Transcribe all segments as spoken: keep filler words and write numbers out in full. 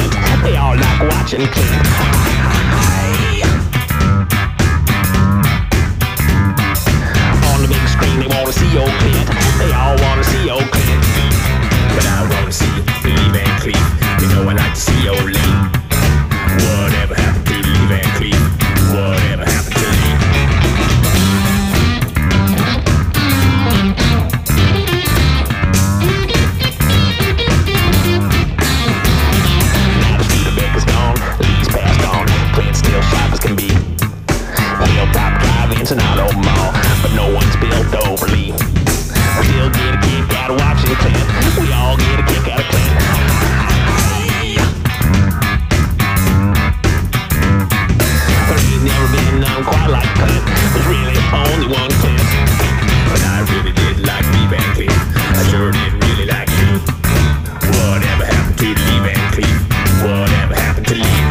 Clint. They all like watching Clint. On the big screen they wanna see old Clint. They all wanna see old Clint. But I wanna see Lee Van Cleef. You know I like to see old Lee. Whatever happened to Lee Van Cleef? Whatever happened to Lee? Now the Studebaker's gone, Lee's passed on. Clint's still sharp as can be. Hilltop drive-ins and auto mall, but no one's built over Lee. We still get a kick out of watching Clint. We all get a kick out of Clint. There ain't never been none quite like Clint. There's really only one Clint. But I really did like Lee Van Cleef. I sure did really like Lee. Whatever happened to Lee Van Cleef? Whatever happened to Lee?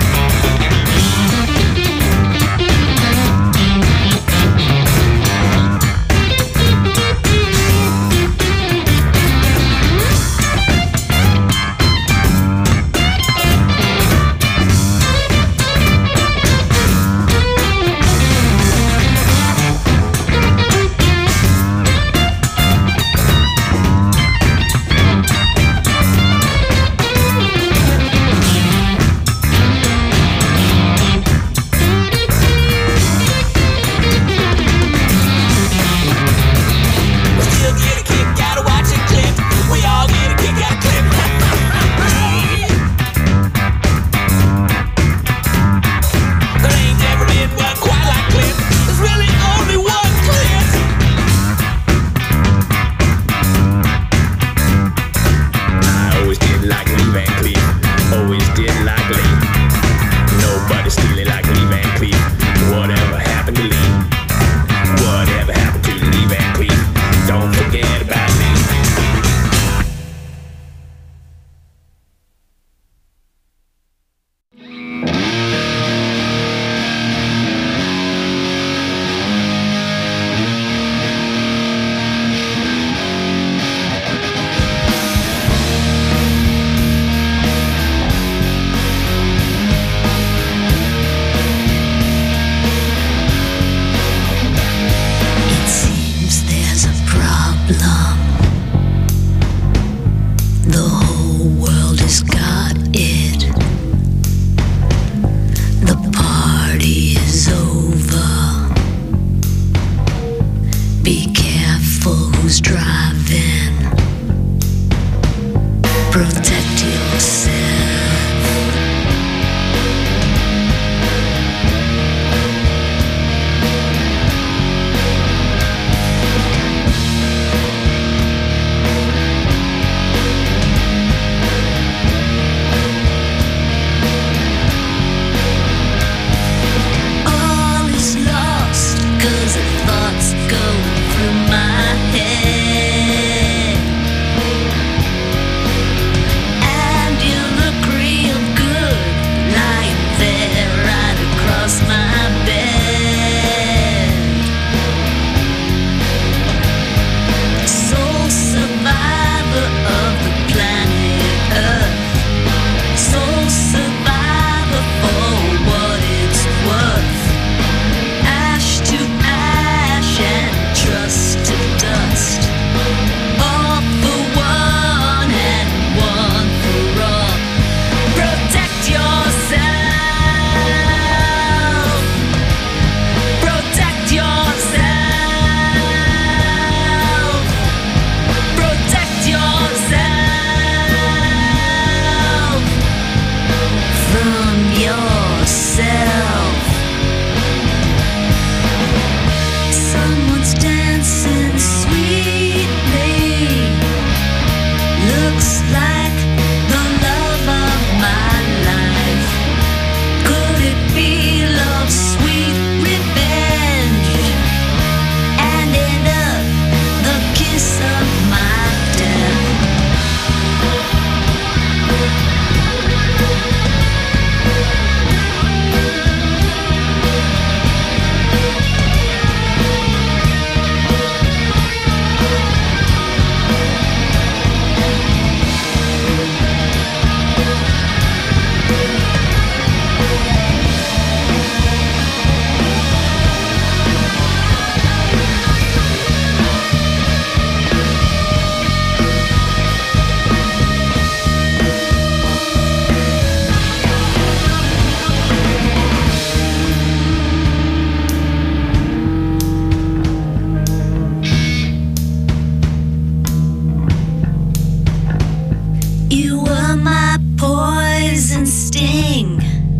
poison sting.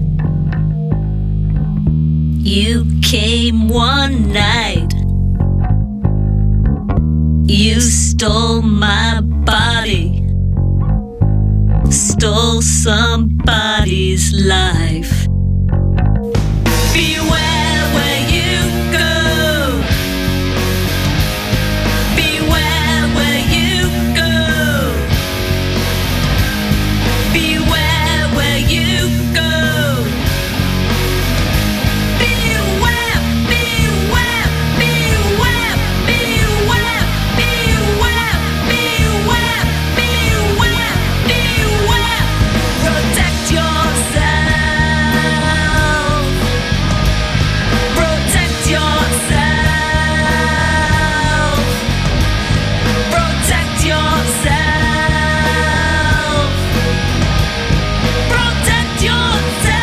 You came one night. You stole my body. Stole somebody's life. Beware where you go. Beware where you go. Beware where you go. Beware, beware, beware, beware, beware, beware, beware, beware. Protect yourself. Protect yourself. Protect yourself. Protect yourself.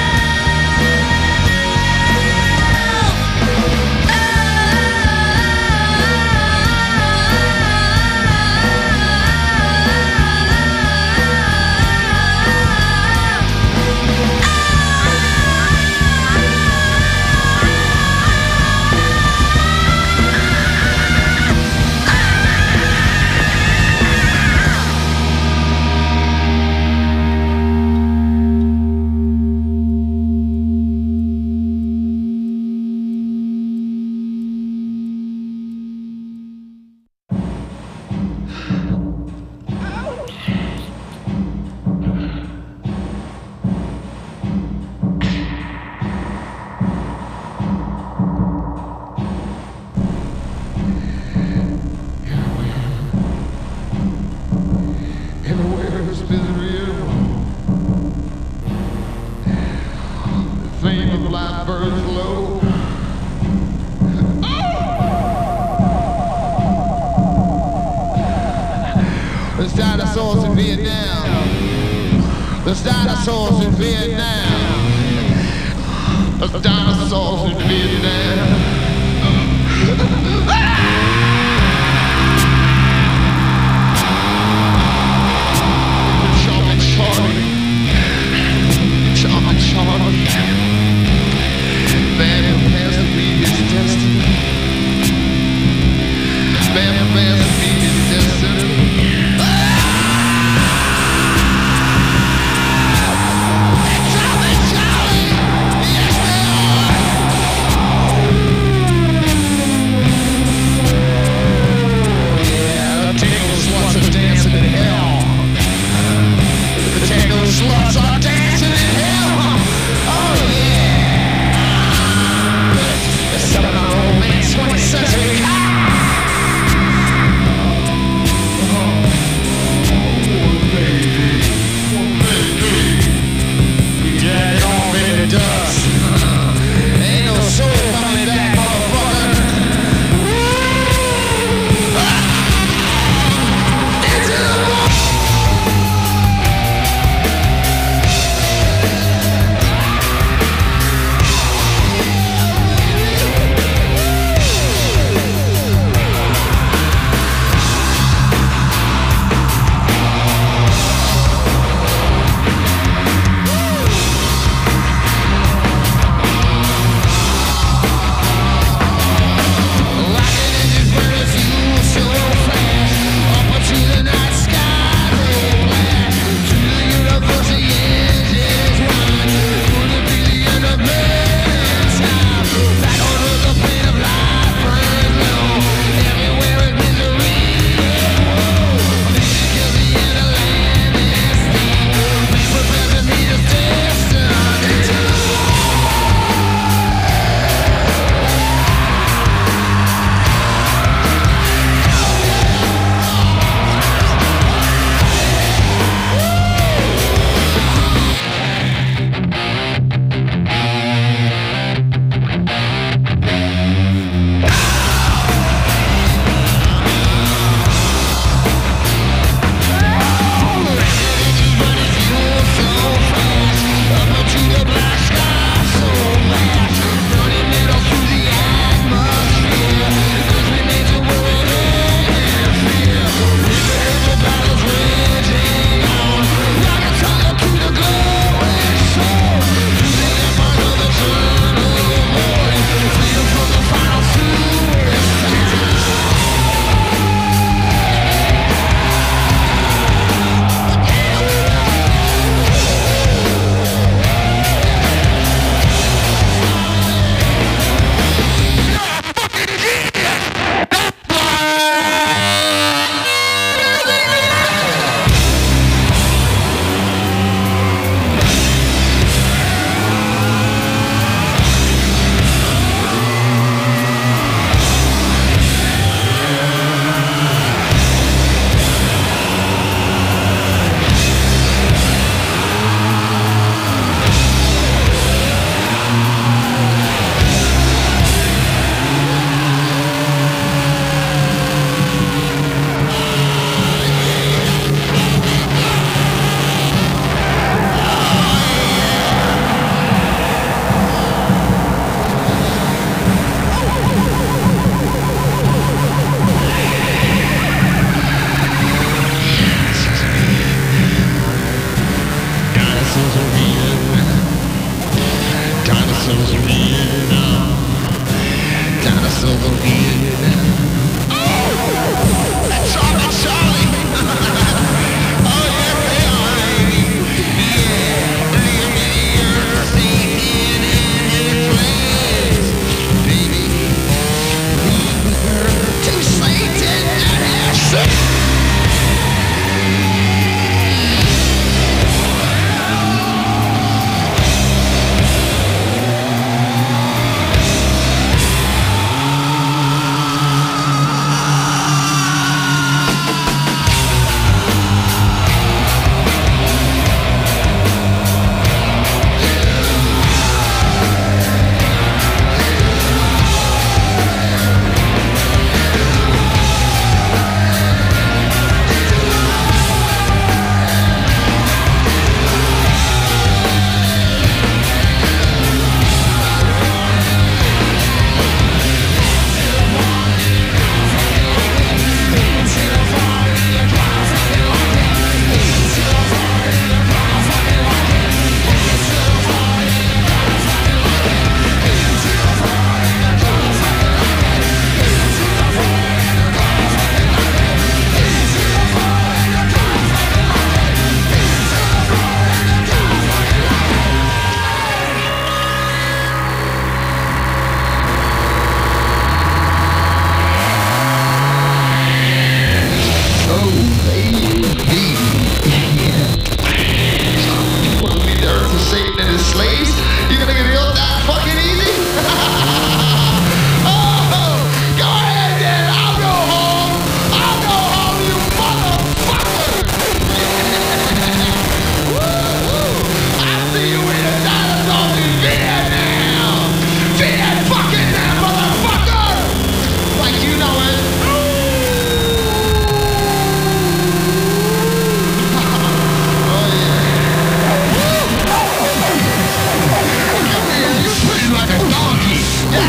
Everywhere has been real. The flame of life burns low. There's dinosaurs in Vietnam. There's dinosaurs in Vietnam. There's dinosaurs in Vietnam. Charlie, Charlie, Charlie, Charlie. Man prepares to meet his destiny. Man prepares to meet his destiny. Charlie, Charlie, yes, man.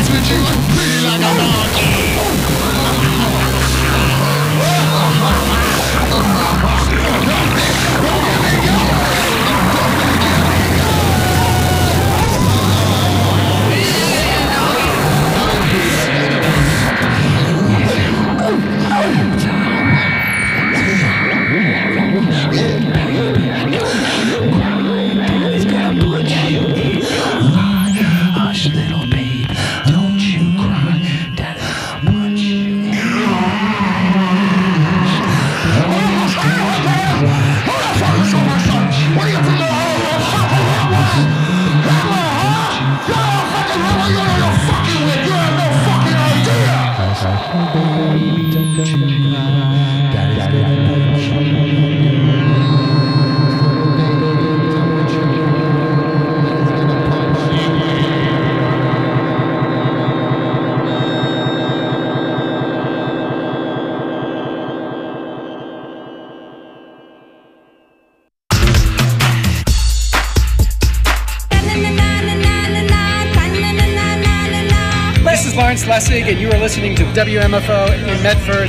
This is Lawrence Lessig, and you are listening to W M F O in Medford,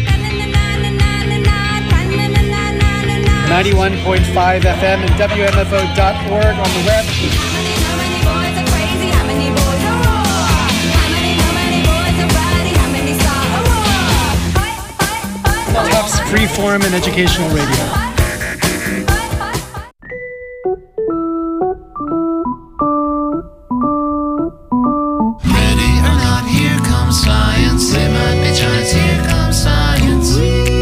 ninety-one point five F M and W M F O dot org on the web. Tufts Freeform and Educational Radio. Science, they might be trying to here comes science.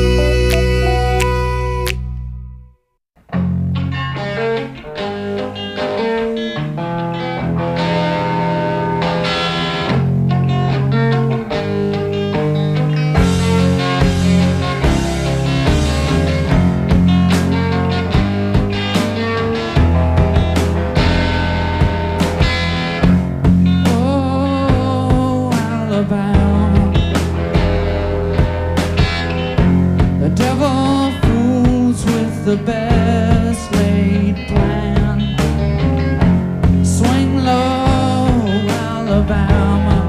The best laid plan. Swing low, Alabama.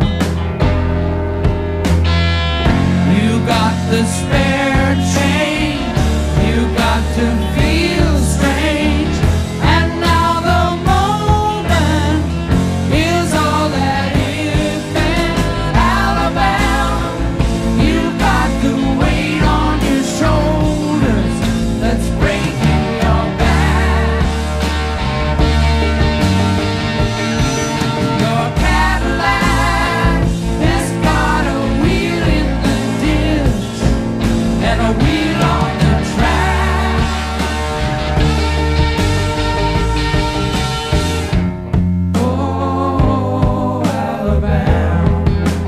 You got the spare change. You got to feel strange. And now the moment is all that is been. Alabama, you got the weight on your shoulders. Let's breaking your back. Your Cadillac has got a wheel in the ditch and a wheel on the track. Oh, Alabama.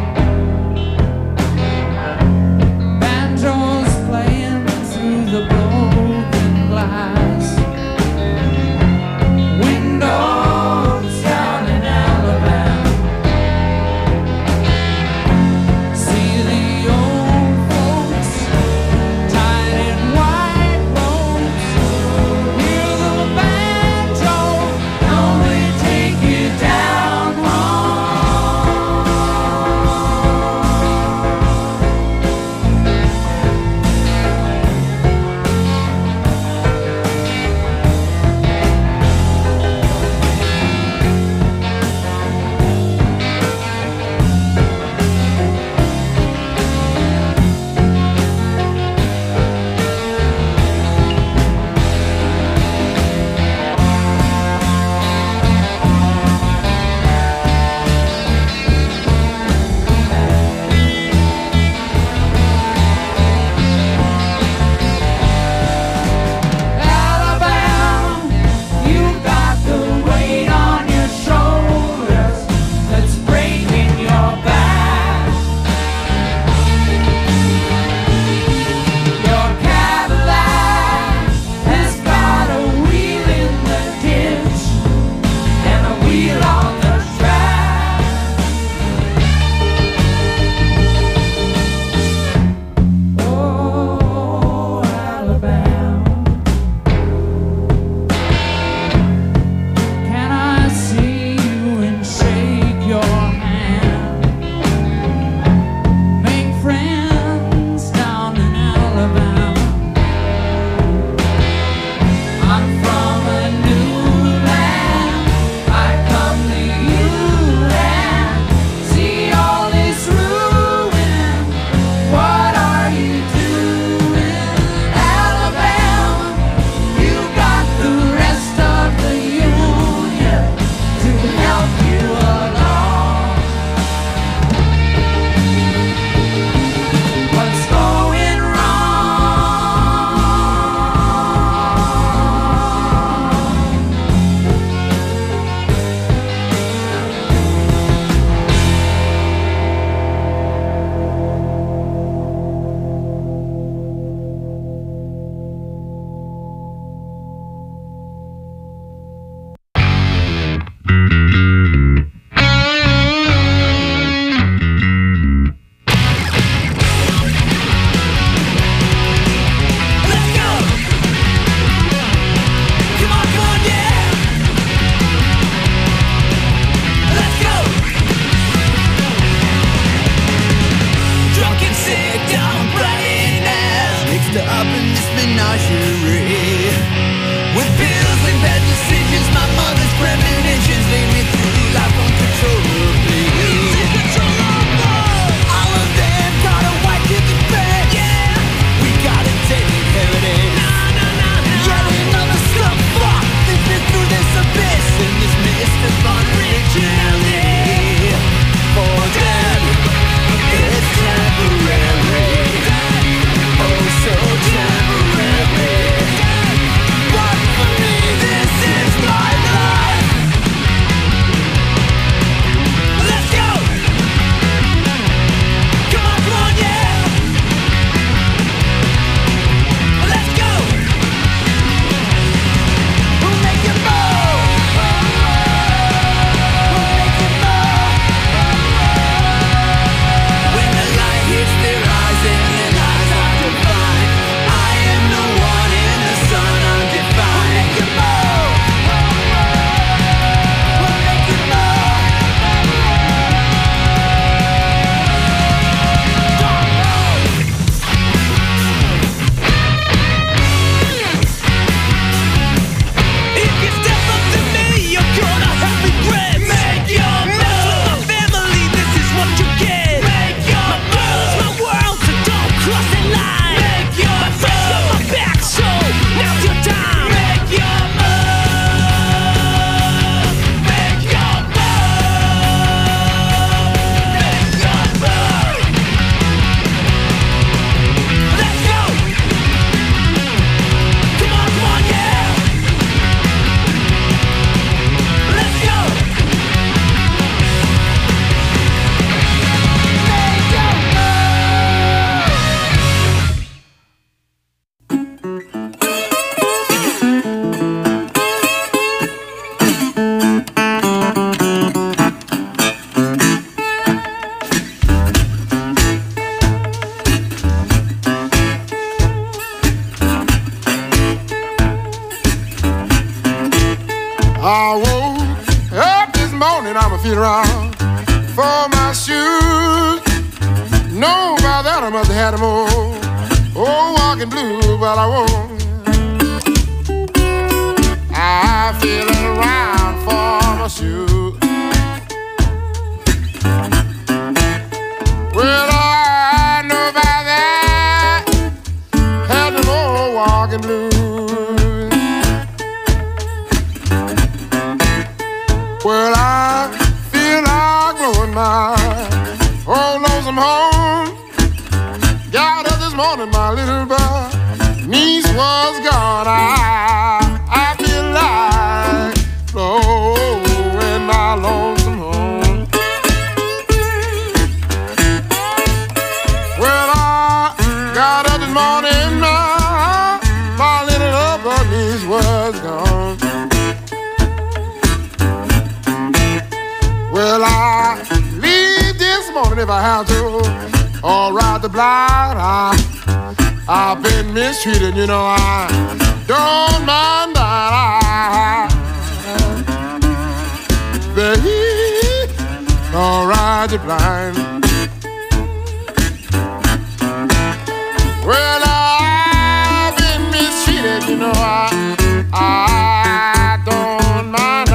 Banjos playing through the broken glass. Windows down in Alabama. See the old folks tied in white robes. Hear the banjo, only take you down home. Alabama, you got the weight on your shoulders that's breaking your back. Your Cadillac has got a wheel in the ditch and a wheel on the track. Oh, Alabama. Can I see you and shake your hand? morning I'ma feel around for my shoes. No, by that I must have had them all. Oh, walking blue, but I won't. I feel around for my shoes. Well, I know by that had them all walking blue. Well, I feel like blowing my old lonesome home. Got up this morning, my little boy niece was gone. I, I feel like blowing my lonesome home. Well, I got up this morning, my, my little boy niece was gone. Well, I leave this morning if I have to. All right, the blind, I, I've been mistreated, you know, I don't mind that. I, baby, all right, the blind. Well, I've been mistreated, you know, I, I don't mind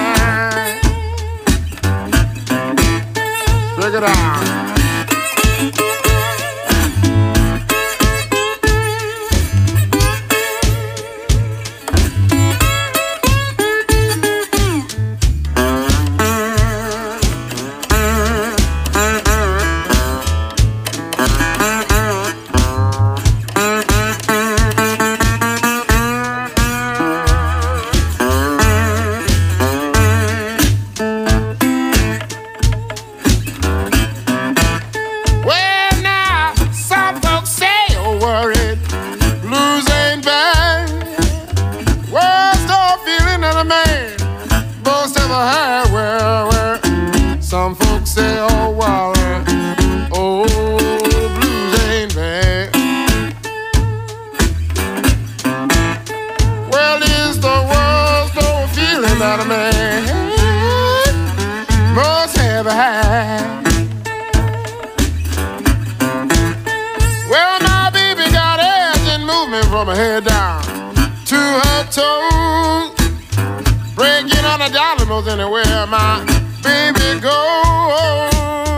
that. Check it out. From her head down to her toes, breaking on a dollar most anywhere my baby goes.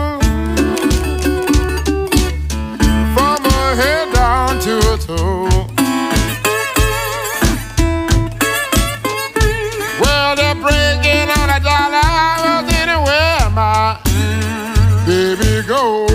From her head down to her toes. Well, they're breaking on a dollar most anywhere my baby goes.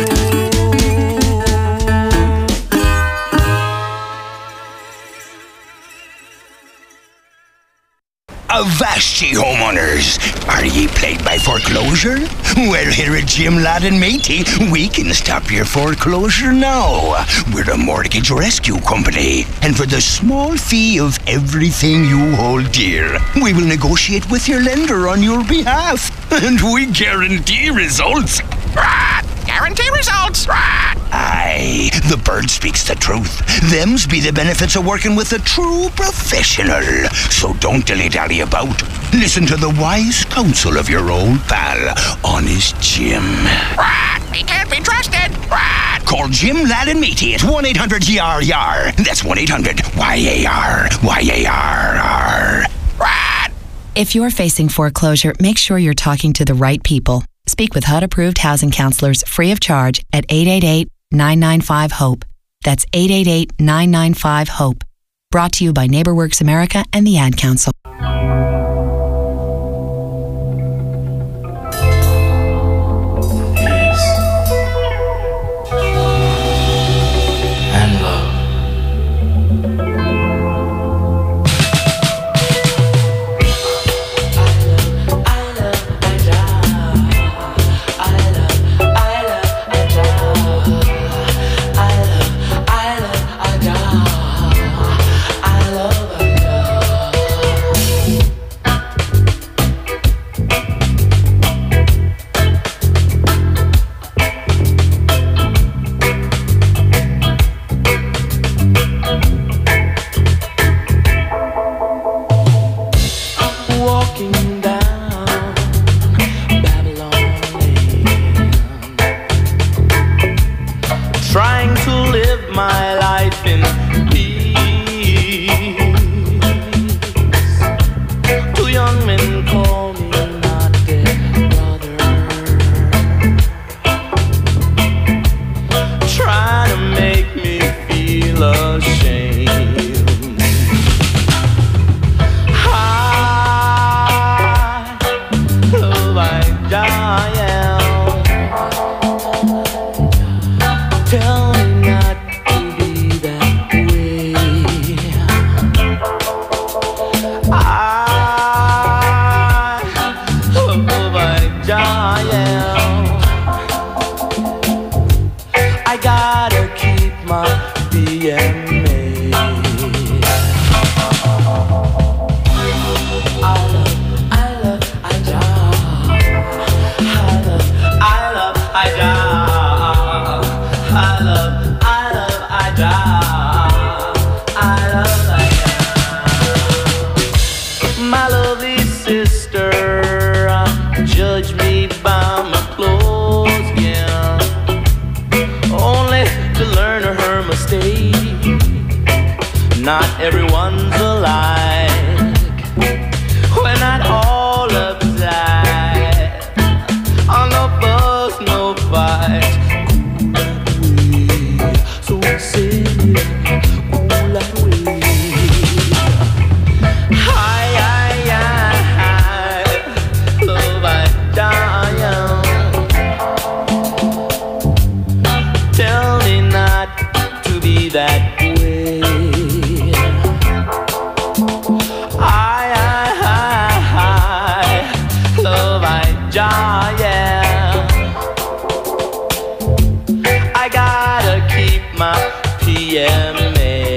Avast ye homeowners! Are ye plagued by foreclosure? Well, here at Jim Ladd and Matey, we can stop your foreclosure now. We're a mortgage rescue company, and for the small fee of everything you hold dear, we will negotiate with your lender on your behalf, and we guarantee results. Guarantee results. Aye, the bird speaks the truth. Them's be the benefits of working with a true professional. So don't dilly-dally about. Listen to the wise counsel of your old pal, Honest Jim. He can't be trusted. Call Jim Ladd and Matey at one eight hundred Y A R Y A R. That's one eight hundred Y A R Y A R R. If you're facing foreclosure, make sure you're talking to the right people. Speak with H U D-approved housing counselors free of charge at eight eight eight, nine nine five, HOPE. That's eight eight eight, nine nine five, HOPE. Brought to you by NeighborWorks America and the Ad Council. am. Tell me not to be that way. I love my am. I gotta keep my B M A. Not everyone's alike. We're not all uptight. On no fuss, no fight. So we say, cool that way. Hi, hi, hi. Love, I die. Tell me not to be that way. Yeah. I gotta keep my P M A.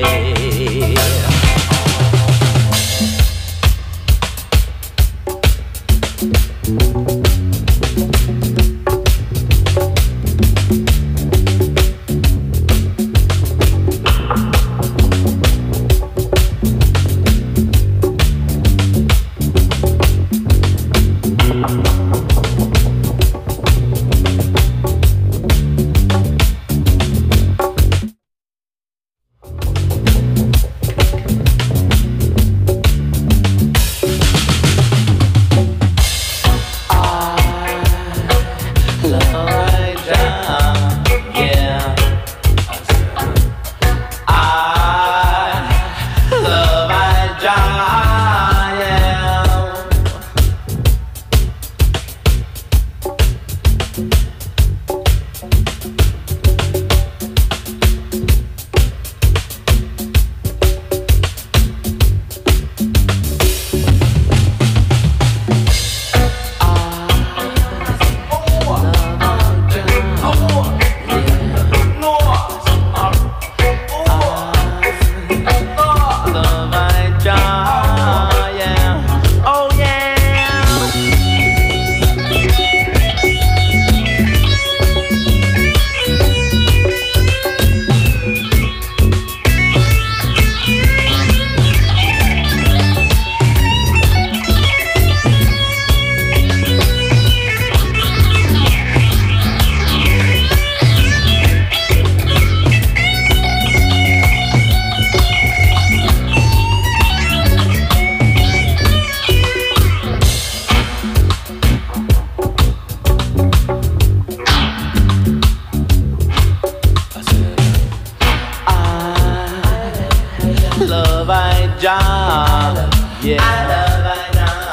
Yeah. I love I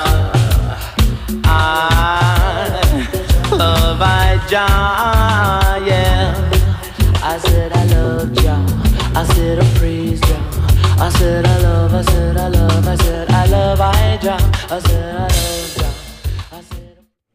know. I love I Jah, yeah. I said I love Jah. I said I praise Jah. I said I love, I said I love, I said I love I Jah. I said I love Jah. I said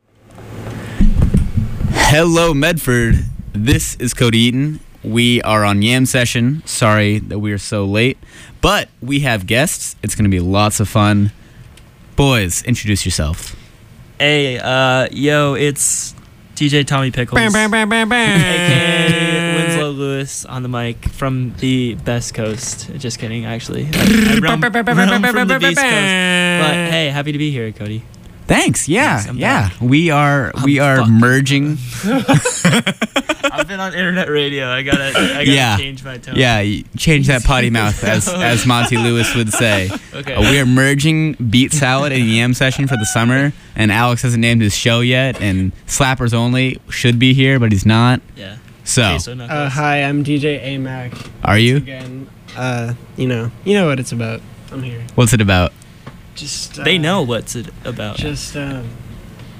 Hello, Medford. This is Cody Eaton. We are on Yam Session. Sorry that we are so late, but we have guests. It's going to be lots of fun. Boys, introduce yourself. Hey, uh, yo, it's D J Tommy Pickles, Bam, bam, bam, bam, bam. aka Winslow Lewis on the mic from the Best Coast. Just kidding, actually. I, I roam, roam from the Beast Coast. But hey, happy to be here, Cody. Thanks. Yeah, Thanks, yeah. back. We are I'm we are fucked. merging. I've been on internet radio. I gotta, I gotta Yeah. change my tone. Yeah, you change that potty mouth, as as Monty Lewis would say. Okay. Uh, we are merging Beat Salad and Yam Session for the summer, and Alex hasn't named his show yet, and Slappers Only should be here, but he's not. Yeah. So, Okay, so no Uh, thanks. hi, I'm D J A-Mac. are you? Again, uh, you know, you know what it's about. I'm here. What's it about? Just uh, They know what's it about. Just um, yeah.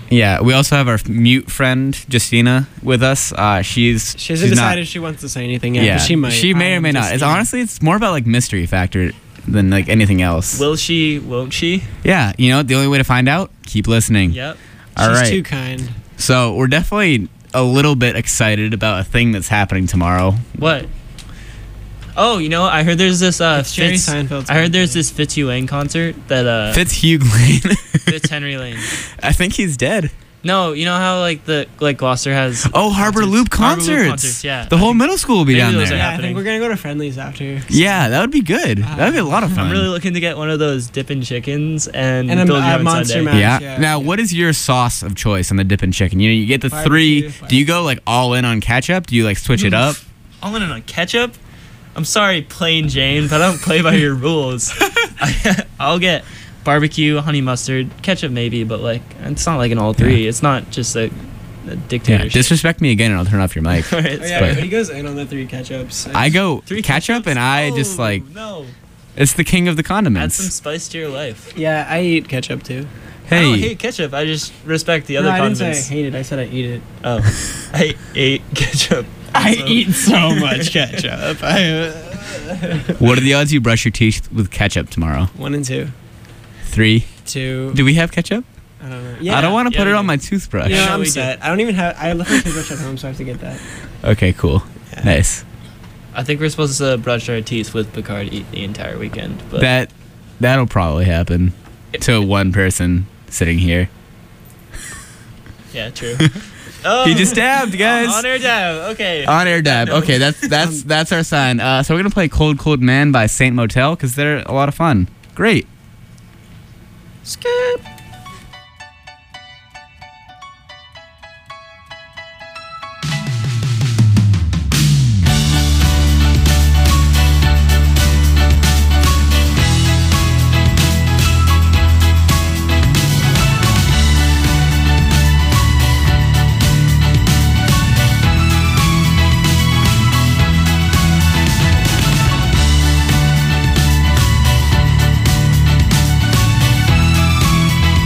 Yeah, we also have our mute friend Justina with us. Uh, she's She hasn't she's decided not, she wants to say anything yet, yeah, but she might. She may or may not. It's honestly, it's more about like mystery factor than like anything else. Will she? Won't she? Yeah, you know, the only way to find out, keep listening. Yep. All She's right. too kind. So we're definitely a little bit excited about a thing that's happening tomorrow. What? Oh, you know, I heard there's this. Uh, It's Jerry Fitz, Seinfeld's I heard there's this Fitzhugh Lane concert that. Uh, Fitzhugh Lane. Fitz Henry Lane. I think he's dead. No, you know how like the like Gloucester has. Oh, Harbor concerts? Loop Harbor concerts. Loop concerts, yeah. The whole middle school will be Maybe down those there. are Yeah, I happening. think we're gonna go to Friendly's after. Yeah, that would be good. that would be a lot of fun. I'm really looking to get one of those dipping chickens and, And a- build a your own monster sundae. mash. yeah. Yeah. Now, what is your sauce of choice on the dippin' chicken? You know, you get the Barbecue, three. Do you go like all in on ketchup? Do you like switch it up? All in on ketchup. I'm sorry, plain Jane, but I don't play by your rules. I, I'll get barbecue, honey mustard, ketchup maybe, but like it's not like an all three. It's not just a, a Yeah, dictatorship. disrespect me again, and I'll turn off your mic. All right, Oh, yeah, But- he goes in on the three ketchups. I go Three ketchup, and I Oh, just like no. it's the king of the Add some condiments. spice to your life. Yeah, I eat ketchup too. I don't Hey, hate ketchup. I just respect the No, other I didn't condiments. say I hate it. I said I eat it. Oh, I ate ketchup. I also. eat so much ketchup. I, uh, what are the odds you brush your teeth with ketchup tomorrow? one and two. Three. Two. Do we have ketchup? I don't know. Yeah. I don't want to yeah, put we it on do. my toothbrush. You know, Yeah, I'm we do. set. I don't even have. I left my toothbrush at home, so I have to get that. Okay, cool. Yeah. Nice. I think we're supposed to brush our teeth with Bacardi the entire weekend, but That that'll probably happen to one person sitting here. yeah, true. Oh, He just dabbed, guys. On air dab. Okay. On air dab. Okay, that's that's that's our sign. Uh, so we're gonna play "Cold Cold Man" by Saint Motel because they're a lot of fun. Great. Skip. Cold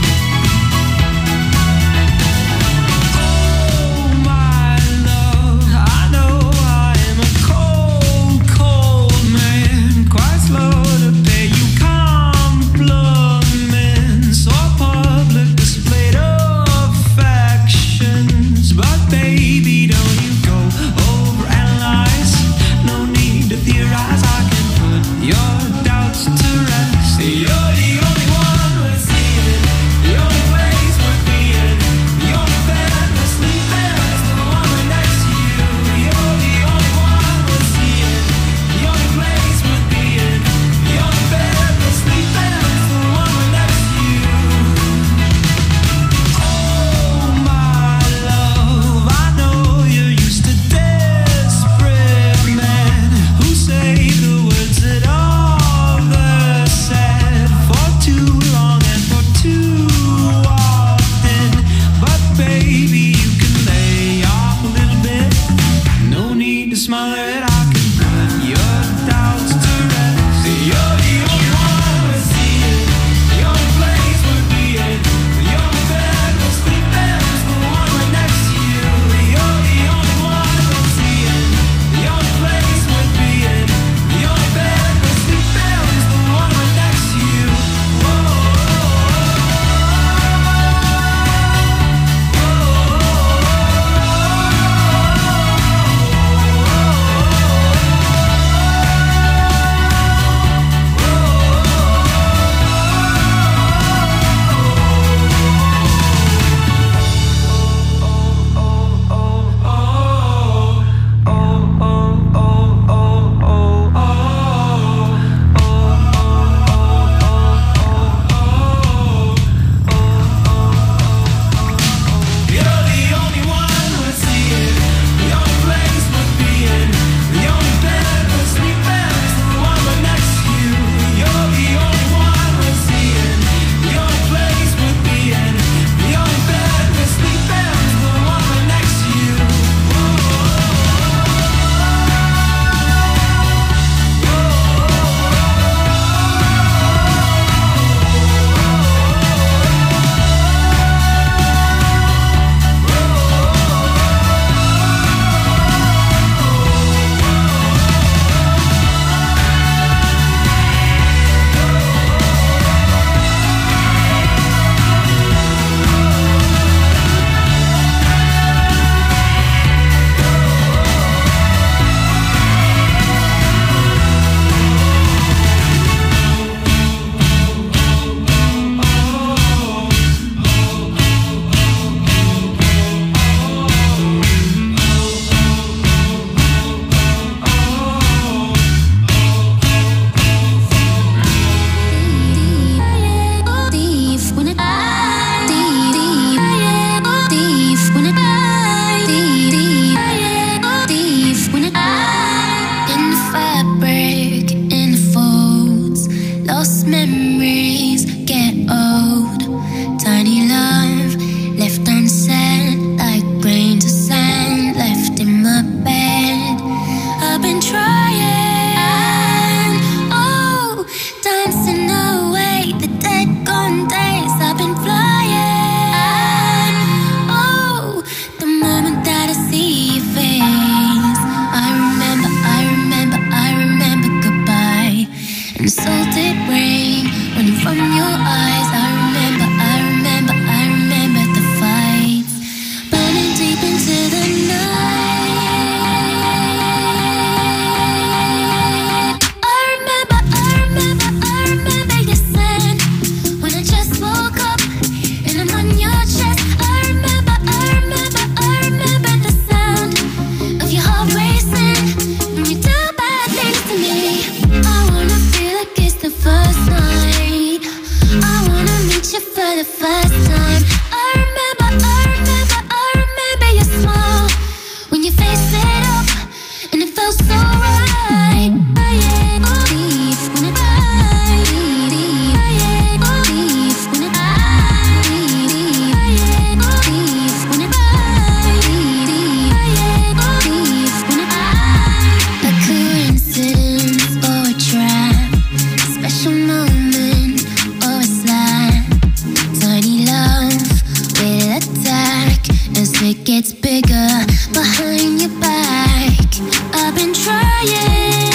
gets bigger behind your back. I've been trying,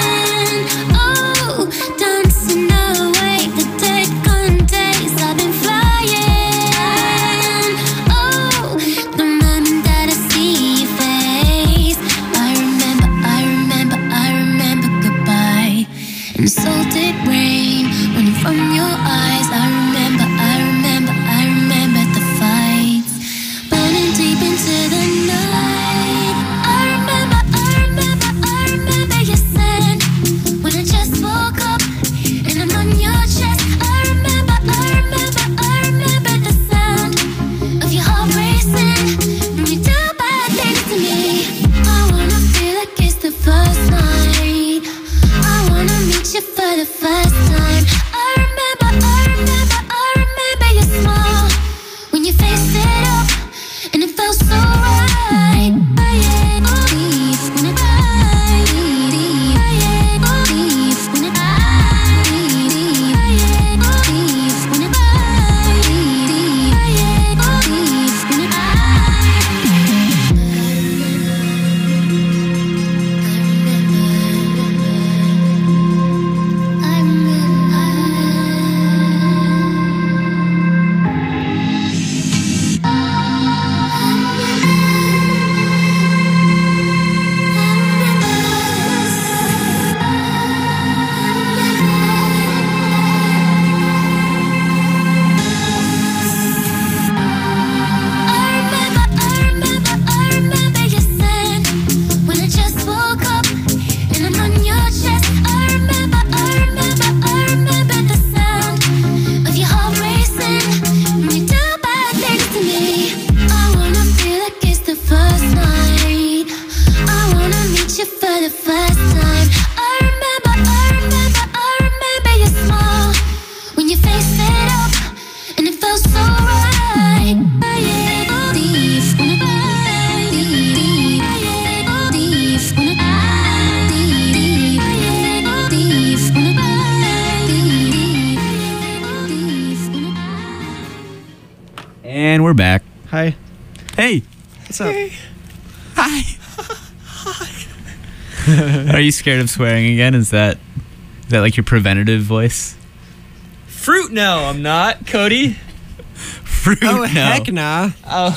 oh, dancing away the dead gone days. I've been flying, oh, the moment that I see your face, I remember, I remember, I remember goodbye. And so did rain running from your eyes. I remember, I remember, I remember the fights burning deep into the night. I remember, I remember, I remember your scent when I just woke up and I'm on your chest. I remember, I remember, I remember the sound of your heart racing when you do bad things to me. I wanna feel like it's the first night. I wanna meet you for the first time. I remember, I remember, I remember your smile when you faced it up and it felt so right. Leave when it leave leave when it leave leave when it leave when it I remember, I remember, I remember your scent when I just woke up and I'm on your chest. I remember, I remember, I remember the sound of your heart racing when you do bad things to me. I wanna feel like it's the first night. I wanna meet you for the first time. I remember, I remember, I remember your smile when you faced it up and it felt so right. Leave when it leave leave when it leave leave when it leave when it And we're back. Hi. Hey. What's up? Hi. Are you scared of swearing again? Is that is that like your preventative voice? Fruit? No, I'm not. Cody? Fruit? Oh, no. heck nah. Oh.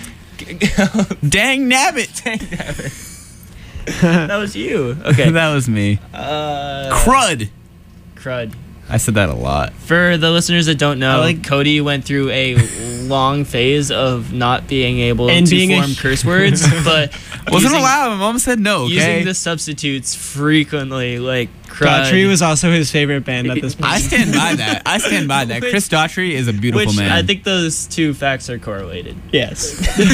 Dang nabbit. Dang nabbit. That was you. Okay. That was me. Uh, Crud. Crud. I said that a lot. For the listeners that don't know, I like- Cody went through a long phase of not being able And to being a- form curse words, but Wasn't using- allowed. My mom said no. Okay. using the substitutes frequently, like crud. Daughtry was also his favorite band at this point. I stand by that. I stand by that. Chris Daughtry is a beautiful Which man. I think those two facts are correlated. Yes.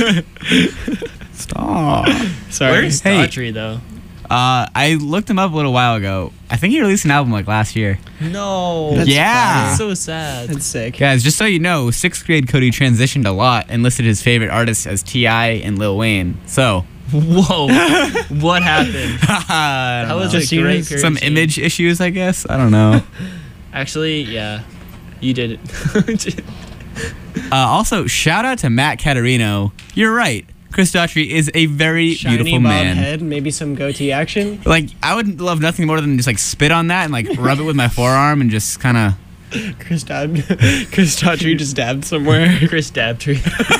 Stop. Sorry. Where's Hey. Daughtry though? Uh, I looked him up a little while ago. I think he released an album like last year. No. That's Yeah. That's so sad. That's sick. Guys, just so you know, sixth grade Cody transitioned a lot and listed his favorite artists as T I and Lil Wayne. So, Whoa. What happened? that That was Just a great use period some change. image issues, I guess. I don't know. Actually, yeah. You did it. uh, also, shout out to Matt Caterino. You're right. Chris Daughtry is a very Shiny beautiful bob man. head, maybe some goatee action. Like, I would love nothing more than just like spit on that and like rub it with my forearm and just kind of. Chris dabbed. Chris Daughtry just dabbed somewhere. Chris Dabtree.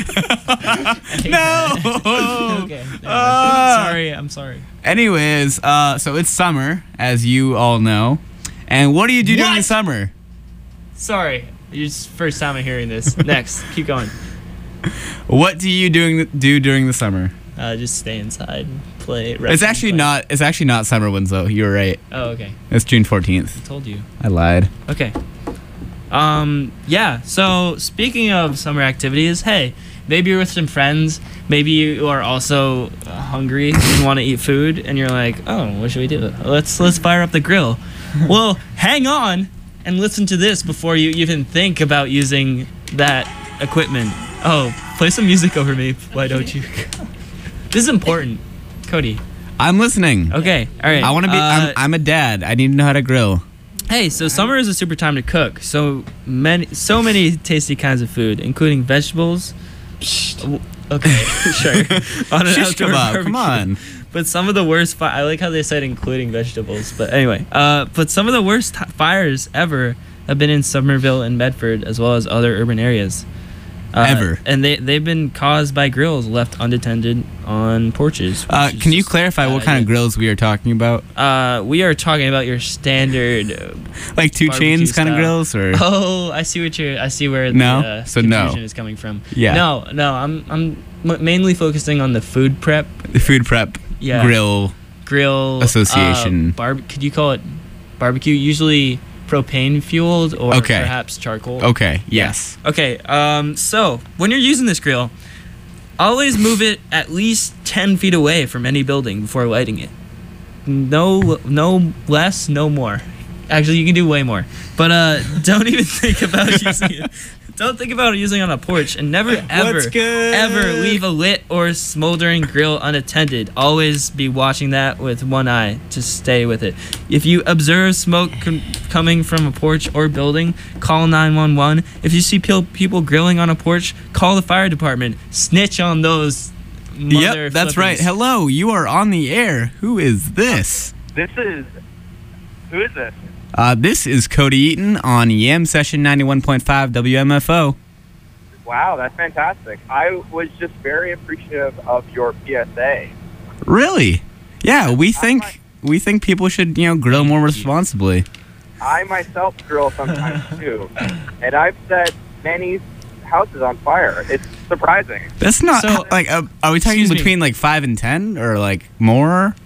No. Okay. no. Ah. sorry. I'm sorry. Anyways, uh, so it's summer, as you all know. And what do you do during What? the summer? Sorry. It's first time I'm hearing this. Next. Keep going. What do you doing do during the summer? Uh, just stay inside and play. It's wrestling, actually play. not. It's actually not Summer Winslow. You were right. Oh, okay. It's June fourteenth. I told you. I lied. Okay. Um. Yeah. So speaking of summer activities, hey, maybe you're with some friends. Maybe you are also uh, hungry and want to eat food, and you're like, oh, what should we do? Let's let's fire up the grill. Well, hang on and listen to this before you even think about using that equipment. Oh, play some music over me. Why don't you? This is important, Cody. I'm listening. Okay. All right. I want to be. Uh, I'm, I'm a dad. I need to know how to grill. Hey, so summer is a super time to cook. So many, so many tasty kinds of food, including vegetables, Okay, sure. On an Shish outdoor kebab, barbecue. come on. But some of the worst fi- I like how they said including vegetables. But anyway, uh, but some of the worst t- fires ever have been in Somerville and Medford, as well as other urban areas. Uh, Ever. And they, they've been caused by grills left unattended on porches. Uh, which is can you just clarify a bad what kind of idea. grills we are talking about? Uh, we are talking about your standard, uh, Like two barbecue chains kind of style. grills, or Oh, I see what you're. I see where No? the uh, So no. confusion is coming from. Yeah. No, no. I'm I'm m- mainly focusing on the food prep the food prep Yeah. grill? grill Association. Uh, barb- could you call it barbecue? Usually propane fueled or Okay. perhaps charcoal. Okay. Yes. Okay. Um. So when you're using this grill, always move it at least ten feet away from any building before lighting it. No, no less, no more. Actually, you can do way more. But uh, don't even think about using it. Don't think about using it on a porch, and never ever, What's good? ever leave a lit or smoldering grill unattended. Always be watching that with one eye. Just stay with it. If you observe smoke com- coming from a porch or building, call nine one one. If you see pil- people grilling on a porch, call the fire department. Snitch on those. Mother Yep, that's right. flippers. Hello, you are on the air. Who is this? This is. Who is this? Uh, this is Cody Eaton on Yam Session ninety-one point five W M F O. Wow, that's fantastic. I was just very appreciative of your P S A. Really? Yeah, we think we think people should, you know, grill more responsibly. I myself grill sometimes too, and I've set many houses on fire. It's surprising. That's not So- like. Uh, are we talking Excuse me. between like five and ten, or like more?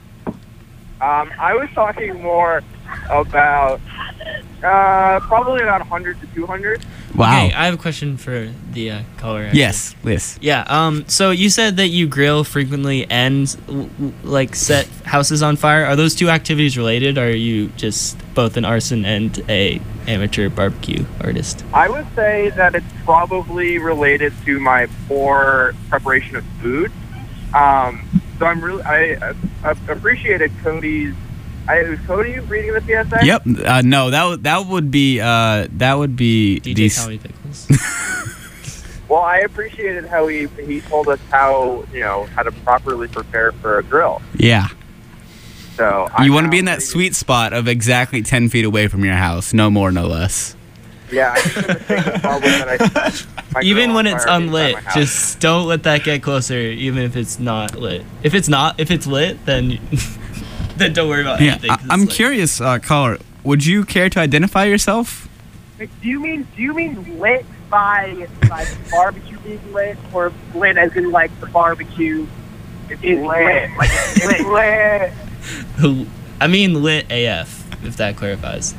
Um, I was talking more about uh, probably about one hundred to two hundred. Wow. Okay, I have a question for the uh, caller. actually. Yes. Yes. Yeah. Um. So you said that you grill frequently and l- l- like set houses on fire. Are those two activities related? Or are you just both an arson and a amateur barbecue artist? I would say that it's probably related to my poor preparation of food. Um, so I'm really I, uh, I appreciated Cody's. I, was Cody reading the P S A? Yep. Uh, no, that would that would be uh, that would be D J these- Tommy Pickles. Well, I appreciated how he he told us how you know how to properly prepare for a grill. Yeah. So You I'm want to now be in that ready- sweet spot of exactly ten feet away from your house, no more, no less. Yeah, I think the mistake was probably that I set my Even grill when on it's fire inside unlit, my house. just don't let that get closer. Even if it's not lit. If it's not, if it's lit, then then don't worry about Yeah. anything. I, 'cause I'm it's lit. curious, uh, caller. Would you care to identify yourself? Do you mean do you mean lit by like barbecue being lit, or lit as in like the barbecue is lit? Like it's lit. I mean lit A F. If that clarifies.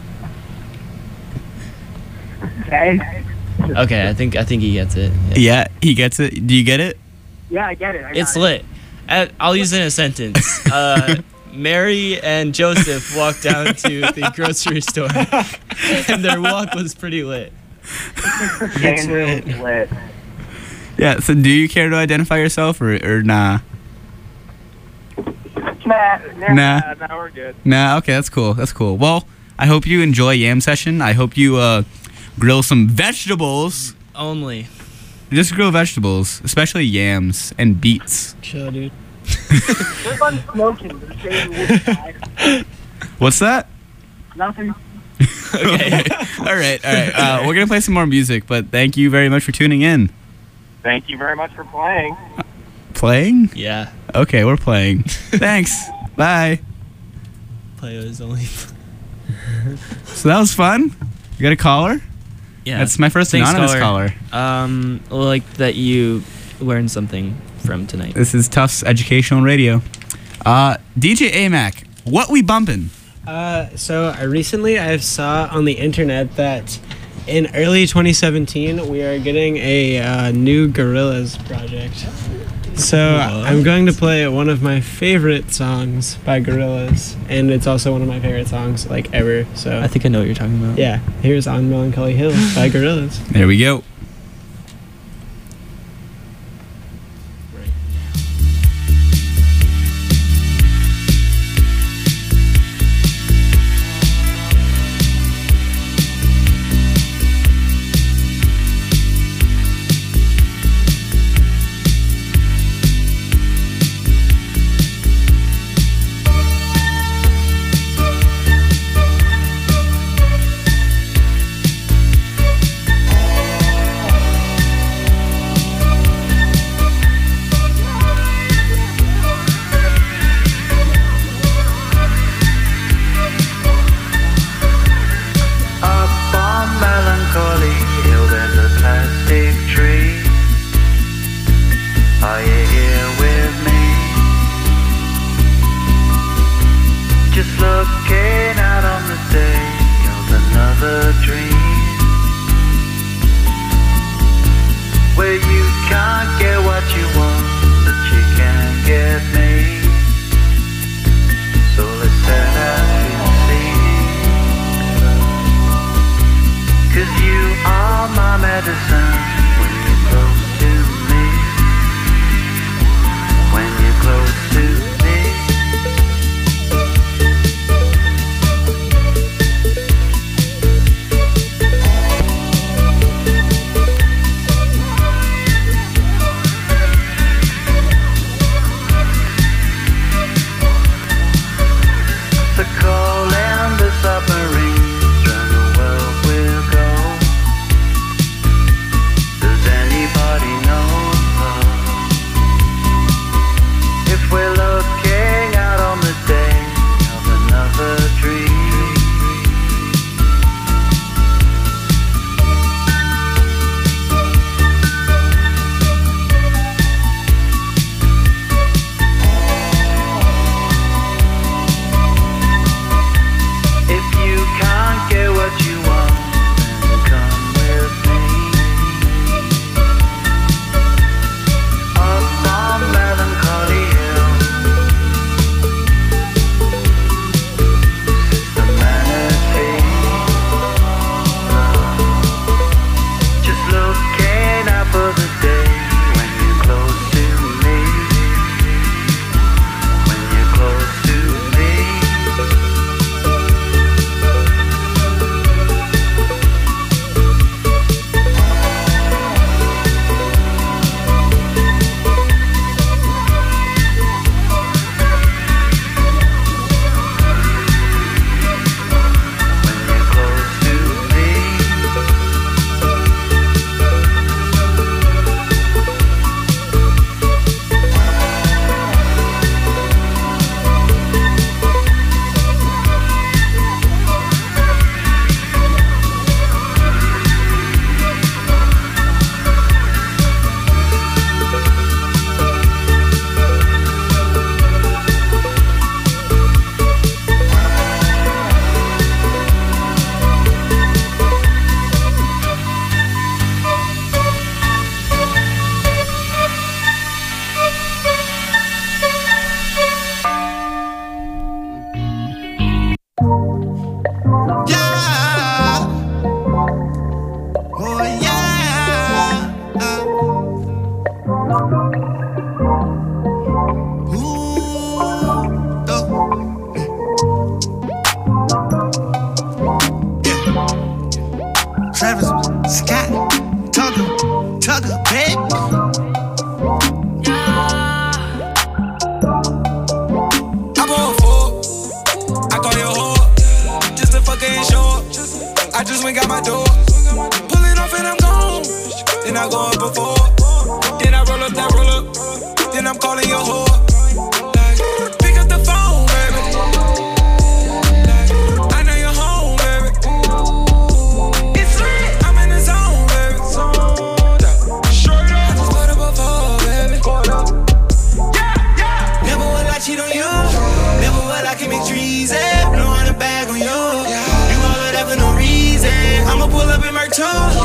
Okay. Okay, I think I think he gets it. Yeah, he gets it. Do you get it? Yeah, I get it. I got It's it. lit. Uh, I'll use it in a sentence. Uh, Mary and Joseph walked down to the grocery store, and their walk was pretty lit. Andrew is lit. Yeah. So, do you care to identify yourself, or, or nah? Nah, nah. Nah. Uh, now we're good. Nah. Okay, that's cool. That's cool. Well, I hope you enjoy Yam Session. I hope you uh, grill some vegetables. Only. Just grill vegetables, especially yams and beets. Chill, dude. We're fun smoking. They're saying wood fire. What's that? Nothing. Okay. all right. All right. Uh, we're gonna play some more music, but thank you very much for tuning in. Thank you very much for playing. Playing? Yeah. Okay, we're playing. Thanks. Bye. Play is only. So that was fun. You got a caller? Yeah. That's my first Thanks, anonymous caller. Um, like that you learned something from tonight. This is Tufts Educational Radio. Uh, D J A-Mac, what we bumping? Uh, so I recently I saw on the internet that in early twenty seventeen we are getting a uh, new Gorillaz project. So I'm going to play one of my favorite songs by Gorillaz, and it's also one of my favorite songs like ever. So I think I know what you're talking about. yeah, here's On Melancholy Hill by Gorillaz. There we go. where you can't get what you want, but you can get me. So let's set out to sea. Cause you are my medicine when you're close to me. When you're close to me. So call in the submarines, round the world we'll go. Does anybody know if we're looking out on the day of another dream? If you can't get what you want, then come with me. Up on Melancholy Hill, Sister Manatee. Just looking out for the day when you're close to me. When you're close to me. Yeah. Oh yeah. Ooh. Oh. Yeah. Travis Scott, Tugger, Tugger, babe. I bought four. I call your whore. Just to fucking show up. I just went got my door. Pull it off and I'm gone. Then I go up before. Then I roll up that roll up. Then I'm calling your whore. Like, pick up the phone, baby. Like, I know you're home, baby. It's lit. I'm in the zone, baby. Straight up. I just put up before, baby. Yeah, yeah. Never will I cheat on you. Never will I commit treason. No on the bag on you. You all of that for no reason. I'ma pull up in my toe.